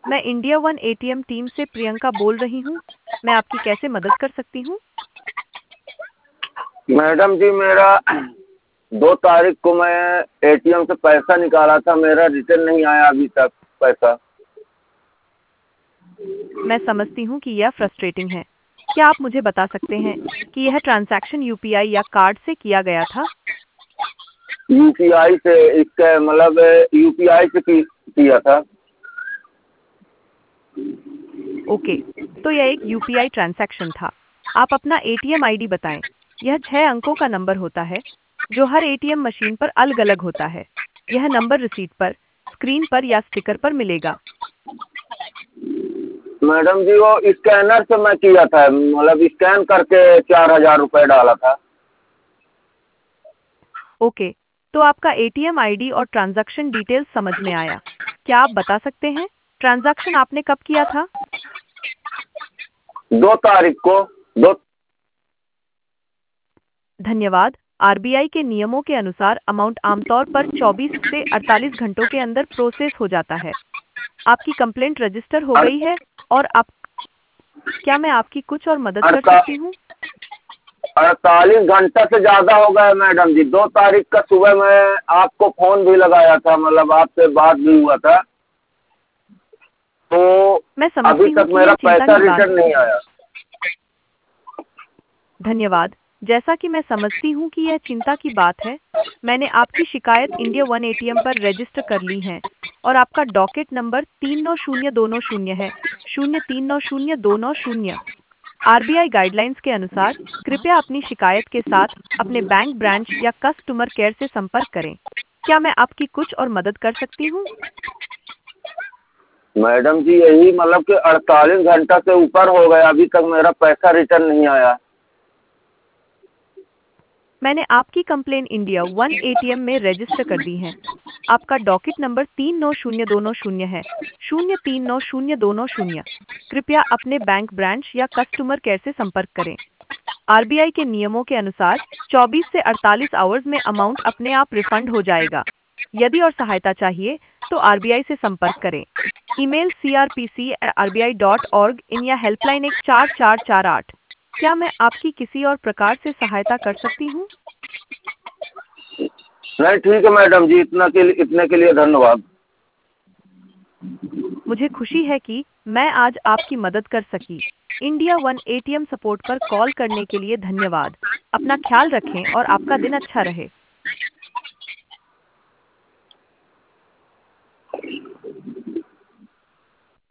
मैं India one ATM team से प्रियंका बोल रही हूँ। मैं आपकी कैसे मदद कर सकती हूँ? मैडम जी, मेरा 2 तारीख को मैं एटीएम से पैसा निकाला था, मेरा रिटर्न नहीं आया अभी तक पैसा। मैं समझती हूँ कि यह फ्रस्ट्रेटिंग है। क्या आप मुझे बता सकते हैं कि यह ट्रांजैक्शन यूपीआई या कार्ड से किया गया था? यूपीआई से, इसका मतलब यूपीआई से किया था। ओके, तो यह एक यूपीआई ट्रांजैक्शन था। आप अपना एटीएम आईडी बताएं। यह 6 अंकों का नंबर होता है जो हर एटीएम मशीन पर अलग-अलग होता है। यह नंबर रिसीट पर, स्क्रीन पर या स्टिकर पर मिलेगा। मैडम जी, वो स्कैनर से मैं किया था, मतलब स्कैन करके 4,000 रुपये डाला था। ओके, तो आपका एटीएम आईडी और ट्रांजैक्शन डिटेल्स समझ में आया। क्या आप बता सकते हैं ट्रांजैक्शन आपने कब किया था? 2 तारीख को। दो। धन्यवाद। आरबीआई के नियमों के अनुसार अमाउंट आमतौर पर 24 से 48 घंटों के अंदर प्रोसेस हो जाता है। आपकी कंप्लेंट रजिस्टर हो गई है और आप क्या मैं आपकी कुछ और मदद कर अड़ता सकती हूँ? 48 घंटा से ज़्यादा हो गया मैडम जी। 2 तारीख का सुबह मैं आपको फ़ोन भी लगाया था, मतलब आपसे बात भी हुआ था, तो मैं अभी समझती हूँ तक कि मेरा यह चिंता पैसा की बात रिटर्न नहीं आया। धन्यवाद। जैसा कि मैं समझती हूँ कि यह चिंता की बात है, मैंने आपकी शिकायत इंडिया वन एटीएम पर रजिस्टर कर ली है और आपका डॉकेट नंबर 390290 है, 0390290। आरबीआई गाइडलाइंस के अनुसार कृपया अपनी शिकायत के साथ अपने बैंक ब्रांच या कस्टमर केयर से संपर्क करें। क्या मैं आपकी कुछ और मदद कर सकती हूँ? मैडम जी, यही मतलब कि 48 घंटा से ऊपर हो गया, अभी तक मेरा पैसा रिटर्न नहीं आया। मैंने आपकी कंप्लेन इंडिया वन एटीएम में रजिस्टर कर दी है। आपका डॉकेट नंबर 390290 है, 0390290। कृपया अपने बैंक ब्रांच या कस्टमर केयर से संपर्क करें। आरबीआई के नियमों के अनुसार 24 से 48 आवर्स में अमाउंट अपने आप रिफंड हो जाएगा। यदि और सहायता चाहिए तो आरबीआई से संपर्क करें। ईमेल crpc@rbi.org इन या हेल्पलाइन 14448। क्या मैं आपकी किसी और प्रकार से सहायता कर सकती हूँ? नहीं, ठीक है मैडम जी, इतने के लिए धन्यवाद। मुझे खुशी है कि मैं आज आपकी मदद कर सकी। इंडिया वन एटीएम सपोर्ट पर कॉल करने के लिए धन्यवाद। अपना ख्याल रखें और आपका दिन अच्छा रहे।